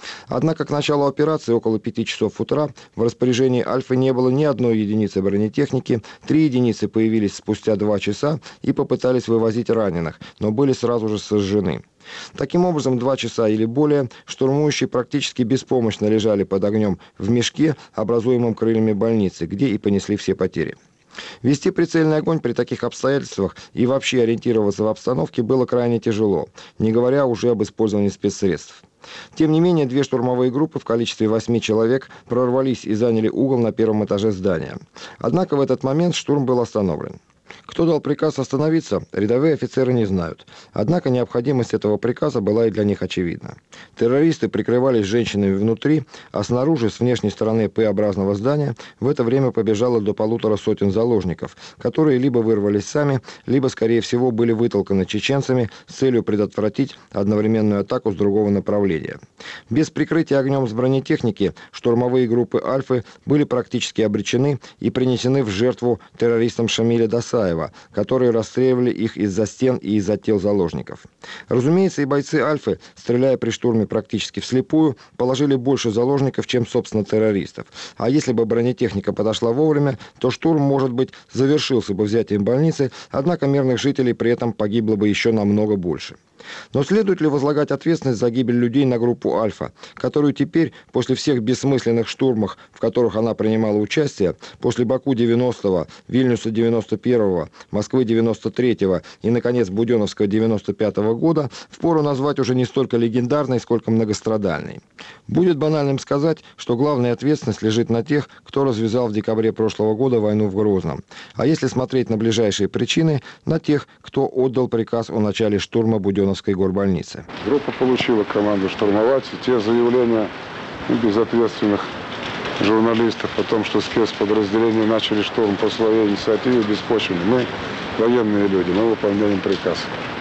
Однако к началу операции около 5 часов утра в распоряжении «Альфы» не было ни одной единицы бронетехники, 3 единицы появились спустя 2 часа и попытались вывозить раненых, но были сразу же сожжены. Таким образом, 2 часа или более штурмующие практически беспомощно лежали под огнем в мешке, образуемом крыльями больницы, где и понесли все потери. Вести прицельный огонь при таких обстоятельствах и вообще ориентироваться в обстановке было крайне тяжело, не говоря уже об использовании спецсредств. Тем не менее, 2 штурмовые группы в количестве 8 человек прорвались и заняли угол на первом этаже здания. Однако в этот момент штурм был остановлен. Кто дал приказ остановиться, рядовые офицеры не знают. Однако необходимость этого приказа была и для них очевидна. Террористы прикрывались женщинами внутри, а снаружи, с внешней стороны П-образного здания, в это время побежало до 150 сотен заложников, которые либо вырвались сами, либо, скорее всего, были вытолканы чеченцами с целью предотвратить одновременную атаку с другого направления. Без прикрытия огнем с бронетехники штурмовые группы «Альфы» были практически обречены и принесены в жертву террористам Шамиля Досаева, которые расстреливали их из-за стен и из-за тел заложников. Разумеется, и бойцы «Альфы», стреляя при штурме практически вслепую, положили больше заложников, чем, собственно, террористов. А если бы бронетехника подошла вовремя, то штурм, может быть, завершился бы взятием больницы, однако мирных жителей при этом погибло бы еще намного больше. Но следует ли возлагать ответственность за гибель людей на группу «Альфа», которую теперь, после всех бессмысленных штурмов, в которых она принимала участие, после Баку 90-го, Вильнюса 91-го, Москвы 93-го и, наконец, Буденновского 95-го года, впору назвать уже не столько легендарной, сколько многострадальной? Будет банальным сказать, что главная ответственность лежит на тех, кто развязал в декабре прошлого года войну в Грозном. А если смотреть на ближайшие причины, на тех, кто отдал приказ о начале штурма Буденновской горбольницы. Группа получила команду штурмовать, и те заявления безответственных журналистов о том, что спецподразделения начали штурм по своей инициативе, беспочвенны. Мы военные люди, мы выполняем приказ.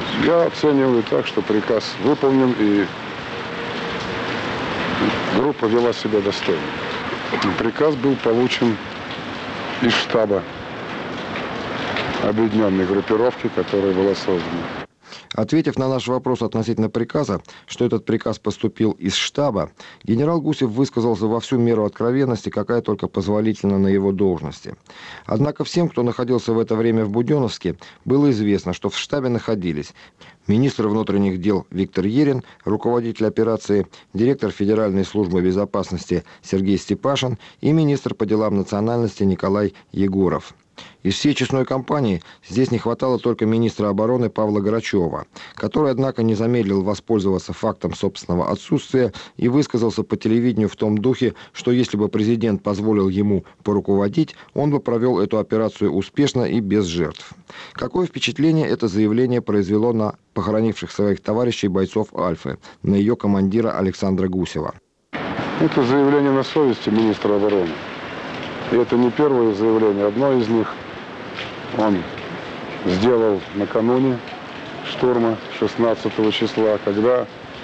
Я оцениваю так, что приказ выполнен, и группа вела себя достойно. Приказ был получен из штаба объединенной группировки, которая была создана. Ответив на наш вопрос относительно приказа, что этот приказ поступил из штаба, генерал Гусев высказался во всю меру откровенности, какая только позволительна на его должности. Однако всем, кто находился в это время в Буденновске, было известно, что в штабе находились министр внутренних дел Виктор Ерин, руководитель операции, директор Федеральной службы безопасности Сергей Степашин и министр по делам национальности Николай Егоров. Из всей честной компании здесь не хватало только министра обороны Павла Грачева, который, однако, не замедлил воспользоваться фактом собственного отсутствия и высказался по телевидению в том духе, что если бы президент позволил ему поруководить, он бы провел эту операцию успешно и без жертв. Какое впечатление это заявление произвело на похоронивших своих товарищей бойцов «Альфы», на ее командира Александра Гусева? Это заявление на совести министра обороны. И это не первое заявление. Одно из них он сделал накануне штурма 16 числа, когда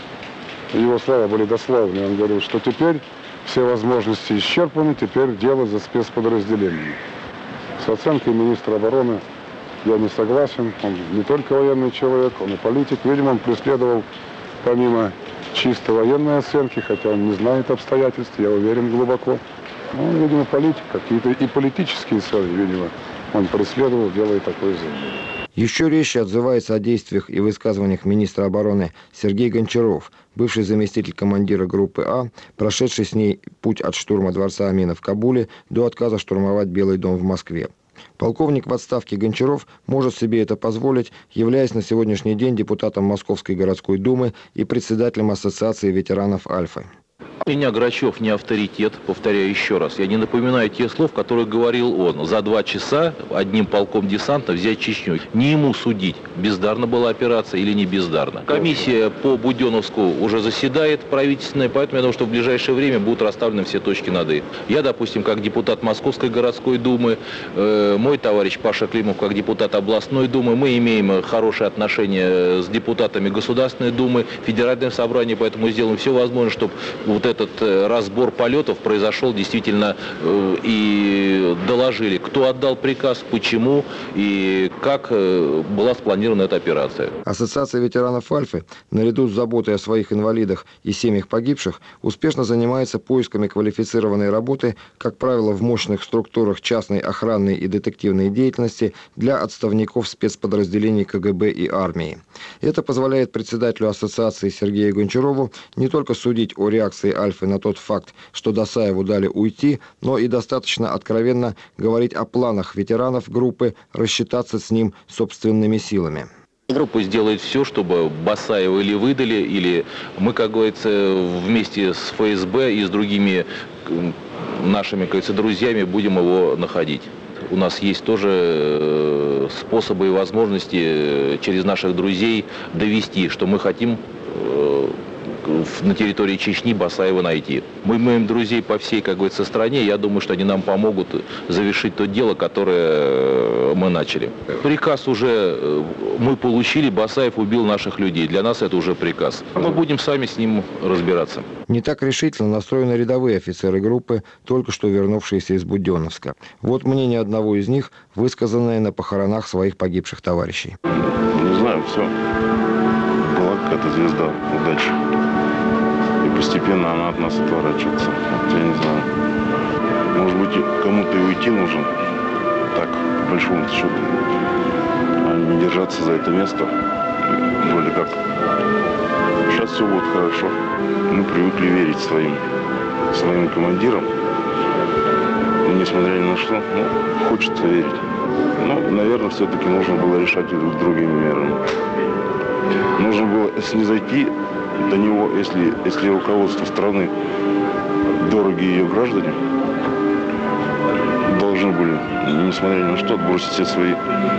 его слова были дословные. Он говорил, что теперь все возможности исчерпаны, теперь дело за спецподразделениями. С оценкой министра обороны я не согласен. Он не только военный человек, он и политик. Видимо, он преследовал помимо чисто военной оценки, хотя он не знает обстоятельств, я уверен глубоко. Он, видимо, политик, какие-то и политические цели, видимо, он преследовал, делая такое заявление. Еще резче отзывается о действиях и высказываниях министра обороны Сергей Гончаров, бывший заместитель командира группы А, прошедший с ней путь от штурма дворца Амина в Кабуле до отказа штурмовать Белый дом в Москве. Полковник в отставке Гончаров может себе это позволить, являясь на сегодняшний день депутатом Московской городской думы и председателем Ассоциации ветеранов «Альфы». Меня Грачев не авторитет, повторяю еще раз. Я не напоминаю тех слов, которые говорил он. За 2 часа одним полком десанта взять Чечню. Не ему судить, бездарна была операция или не бездарна. Комиссия по Буденновску уже заседает правительственная, поэтому я думаю, что в ближайшее время будут расставлены все точки над «и». Я, допустим, как депутат Московской городской думы, мой товарищ Паша Климов как депутат областной думы, мы имеем хорошие отношения с депутатами Государственной думы, Федерального собрания, поэтому сделаем все возможное, чтобы вот вот этот разбор полетов произошел действительно и доложили, кто отдал приказ, почему и как была спланирована эта операция. Ассоциация ветеранов Альфы, наряду с заботой о своих инвалидах и семьях погибших, успешно занимается поисками квалифицированной работы, как правило, в мощных структурах частной охранной и детективной деятельности для отставников спецподразделений КГБ и армии. Это позволяет председателю ассоциации Сергею Гончарову не только судить о реакции Альфы на тот факт, что Досаеву дали уйти, но и достаточно откровенно говорить о планах ветеранов группы рассчитаться с ним собственными силами. Группа сделает все, чтобы Басаева или выдали, или мы, как говорится, вместе с ФСБ и с другими нашими, как говорится, друзьями будем его находить. У нас есть тоже способы и возможности через наших друзей довести, что мы хотим на территории Чечни Басаева найти. Мы имеем друзей по всей, как говорится, стране. Я думаю, что они нам помогут завершить то дело, которое мы начали. Приказ уже мы получили. Басаев убил наших людей. Для нас это уже приказ. Мы будем сами с ним разбираться. Не так решительно настроены рядовые офицеры группы, только что вернувшиеся из Буденновска. Вот мнение одного из них, высказанное на похоронах своих погибших товарищей. Не знаю, все. Была какая-то звезда удачи. И постепенно она от нас отворачивается. Вот я не знаю. Может быть, кому-то и уйти нужен. Так, по большому счету. А не держаться за это место. Вроде как. Сейчас все будет хорошо. Мы привыкли верить своим командирам. И несмотря ни на что, хочется верить. Но, наверное, все-таки нужно было решать это другими мерами. Нужно было, если не зайти до него, если руководство страны дороги ее граждане, должны были, несмотря ни на что, отбросить все свои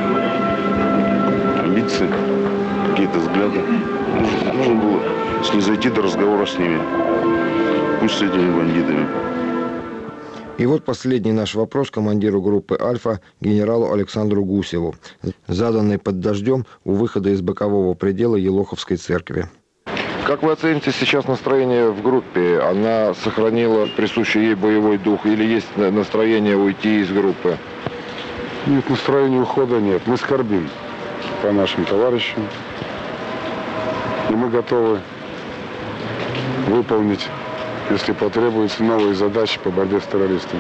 амбиции, какие-то взгляды. Нужно было, если не зайти до разговора с ними, пусть с этими бандитами. И вот последний наш вопрос командиру группы «Альфа» генералу Александру Гусеву, заданный под дождем у выхода из бокового предела Елоховской церкви. Как вы оцените сейчас настроение в группе? Она сохранила присущий ей боевой дух или есть настроение уйти из группы? Нет, настроения ухода нет. Мы скорбим по нашим товарищам. И мы готовы выполнить, если потребуется, новые задачи по борьбе с террористами.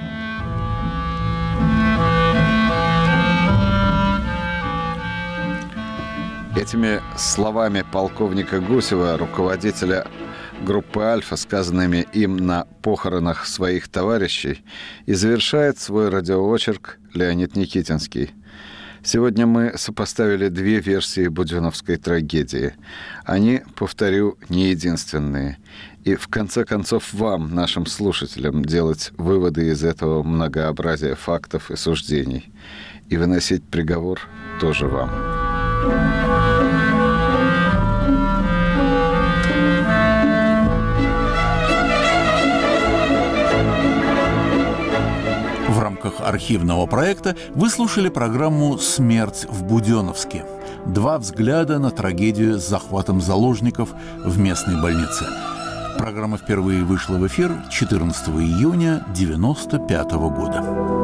Этими словами полковника Гусева, руководителя группы «Альфа», сказанными им на похоронах своих товарищей, и завершает свой радиоочерк Леонид Никитинский. Сегодня мы сопоставили две версии буденновской трагедии. Они, повторю, не единственные. И в конце концов вам, нашим слушателям, делать выводы из этого многообразия фактов и суждений. И выносить приговор тоже вам. В рамках архивного проекта вы слушали программу «Смерть в Буденновске». Два взгляда на трагедию с захватом заложников в местной больнице. Программа впервые вышла в эфир 14 июня 1995 года.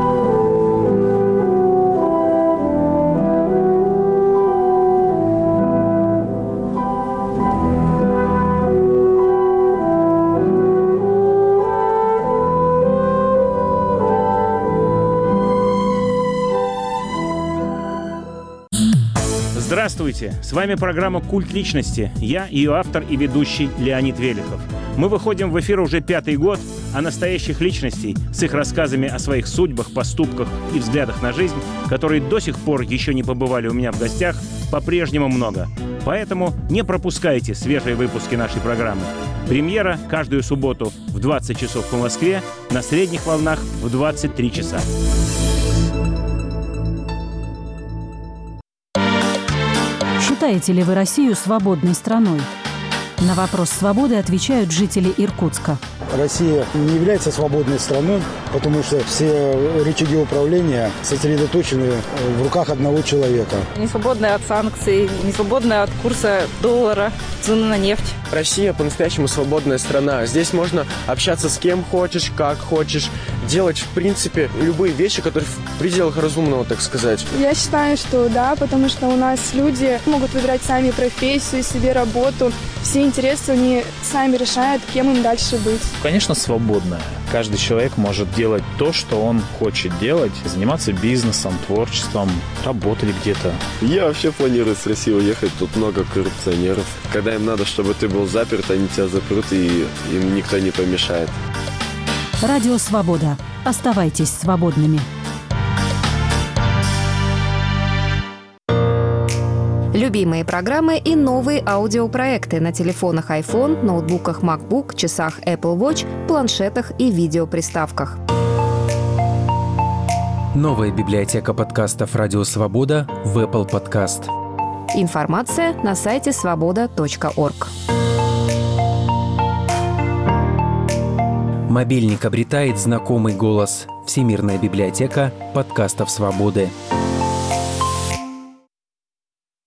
Здравствуйте! С вами программа «Культ личности». Я ее автор и ведущий Леонид Велихов. Мы выходим в эфир уже 5-й год, а настоящих личностей с их рассказами о своих судьбах, поступках и взглядах на жизнь, которые до сих пор еще не побывали у меня в гостях, по-прежнему много. Поэтому не пропускайте свежие выпуски нашей программы. Премьера каждую субботу в 20 часов по Москве, на средних волнах в 23 часа. Считаете ли вы Россию свободной страной? На вопрос свободы отвечают жители Иркутска. Россия не является свободной страной, потому что все рычаги управления сосредоточены в руках одного человека. Не свободная от санкций, не свободная от курса доллара, цены на нефть. Россия по-настоящему свободная страна. Здесь можно общаться с кем хочешь, как хочешь, делать, в принципе, любые вещи, которые в пределах разумного, так сказать. Я считаю, что да, потому что у нас люди могут выбирать сами профессию, себе работу. Все интересы они сами решают, кем им дальше быть. Конечно, свободная. Каждый человек может делать то, что он хочет делать, заниматься бизнесом, творчеством, работать где-то. Я вообще планирую с России уехать, тут много коррупционеров. Когда им надо, чтобы ты был заперт, они тебя запрут, и им никто не помешает. Радио «Свобода». Оставайтесь свободными. Любимые программы и новые аудиопроекты на телефонах iPhone, ноутбуках MacBook, часах Apple Watch, планшетах и видеоприставках. Новая библиотека подкастов «Радио Свобода» в Apple Podcast. Информация на сайте svoboda.org. Мобильник обретает знакомый голос. Всемирная библиотека подкастов «Свободы».